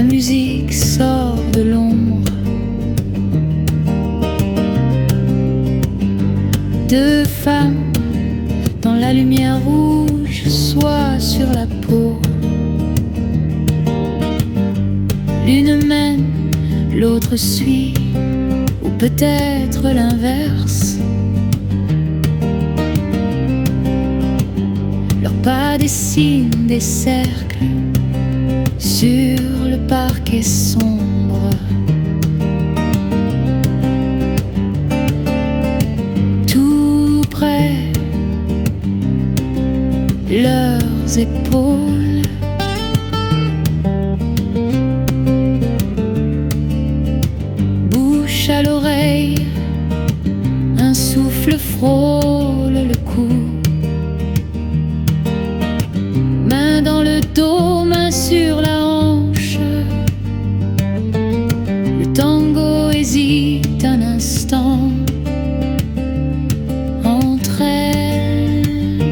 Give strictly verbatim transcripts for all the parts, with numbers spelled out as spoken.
La musique sort de l'ombre. Deux femmes dans la lumière rouge, soit sur la peau. L'une mène, l'autre suit, ou peut-être l'inverse. Leurs pas dessinent des cercles sur le parquet sombre. Tout près, leurs épaules. Bouche à l'oreille, un souffle frôle le cou. Main dans le dos, main sur la hanche. Le tango hésite un instant entre elles.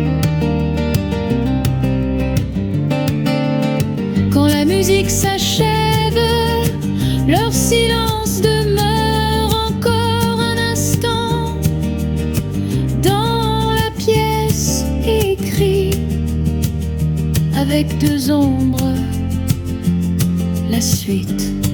Quand la musique s'achève, leur silence demeure encore un instant dans la pièce, écrit avec deux ombres la suite.